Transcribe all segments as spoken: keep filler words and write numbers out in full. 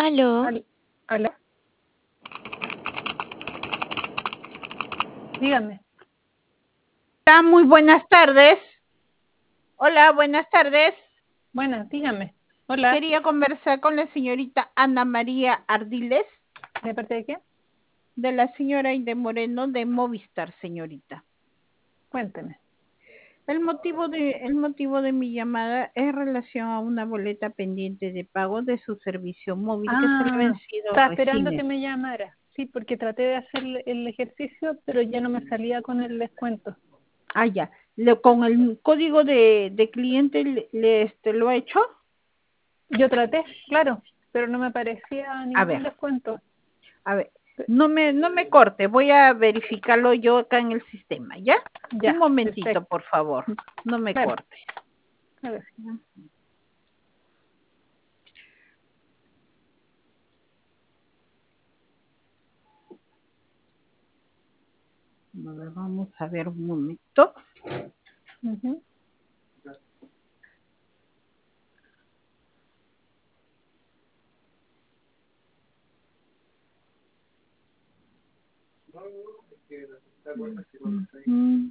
Aló. Al- ¿Aló? Dígame. Hola, muy buenas tardes. Hola, buenas tardes. Bueno, dígame. Hola. Quería conversar con la señorita Ana María Ardiles, ¿De parte de quién? de la señora Inde Moreno de Movistar, señorita. Cuénteme. El motivo de el motivo de mi llamada es en relación a una boleta pendiente de pago de su servicio móvil que se le ha Ah, vencido estaba esperando recién. que me llamara. Sí, porque traté de hacer el- el ejercicio, pero ya no me salía con el descuento. Ah, ya. Le- con el código de, de cliente le, le, este, lo ha hecho. Yo traté, claro, pero no me aparecía A ningún ver. descuento. A ver, no me, no me corte, voy a verificarlo yo acá en el sistema, ¿ya? Ya, Un momentito, perfecto. por favor, no me Claro. corte. A ver. A ver, vamos a ver un momento. Ujú. Ujú.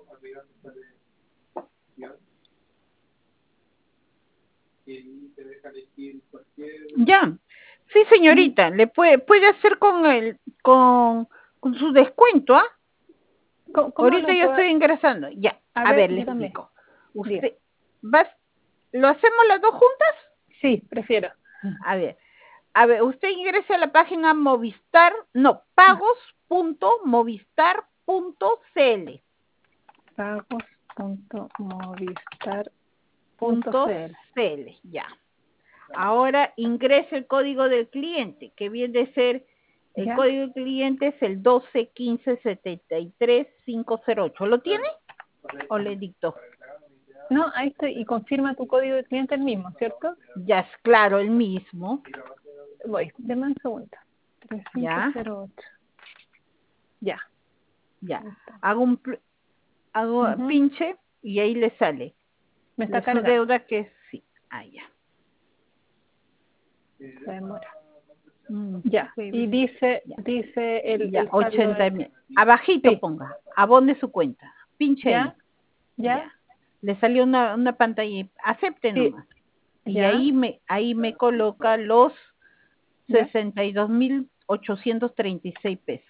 Ya, sí, señorita, le puede, puede hacer con el, con, con su descuento, ¿ah? ¿Cómo, cómo Ahorita lo yo puedo? estoy ingresando, ya. A A ver, ver, le dígame. explico. Diga. Usted, ¿vas, ¿lo hacemos las dos juntas? Sí, prefiero. A ver, a ver, usted ingrese a la página Movistar, no, pagos punto movistar punto cl. Pagos punto movistar punto Punto cl. cl, ya. Ahora ingrese el código del cliente, que viene de ser, el ¿Ya? código del cliente es el doce quince setenta y tres quinientos ocho. ¿Lo tiene? ¿O le dicto? No, ahí estoy. Y confirma tu código de cliente el mismo, ¿cierto? Ya es claro, el mismo. Voy, deme un segundo. tres cinco Ya, cero ocho. Ya. ya. Ahí está. Hago un pl- hago Ujú. pinche y ahí le sale. Me está La su cargando. deuda que es, sí, ah, ya. Se demora. Mm, Ya. sí, Y dice, ya, dice el, ya, el saldo. ochenta de- mil. Abajito Sí. ponga, abone su cuenta. Pinche ahí, ¿Ya? ¿Ya? ya. Le salió una, una pantalla, y acepte Sí. nomás. Y ¿Ya? ahí me, ahí me coloca los ¿Ya? sesenta y dos mil ochocientos treinta y seis pesos.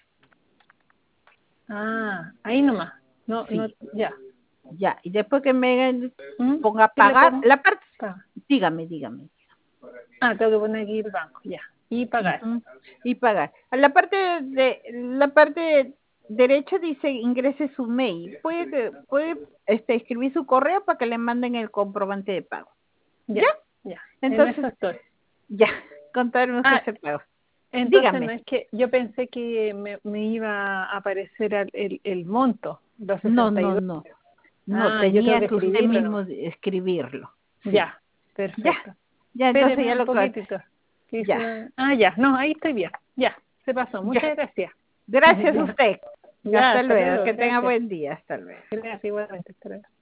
Ah, ahí nomás. No, no, Sí, ya. ya. Y después que me ¿Mm? ponga ¿Qué le pagar, pongo? la parte, Paga. dígame, dígame. Ah, tengo que poner aquí el banco. Ya. Y pagar. Ujú. Y pagar. A la parte de la parte derecha dice ingrese su mail. Puede puede este escribir su correo para que le manden el comprobante de pago. Ya. ¿Ya? Ya. En eso Entonces, estoy. ya, contarnos Ah, ese pago. entonces no Dígame. es que yo pensé que me, me iba a aparecer el, el, el monto, los No, sesenta y no, dos. no. No, Ah, yo tengo tenía que que usted escribirlo mismo nomás. escribirlo. Sí. Ya, Ya. perfecto. Ya, entonces Espéreme ya un lo que poquitito. que hice ya. una- Ah, ya, no, ahí estoy bien. Ya, se pasó. Ya. Muchas gracias. Gracias a Ya, usted. ya, Hasta hasta luego. luego. Que tenga Gracias. buen día. Hasta luego. Gracias igualmente. Hasta luego.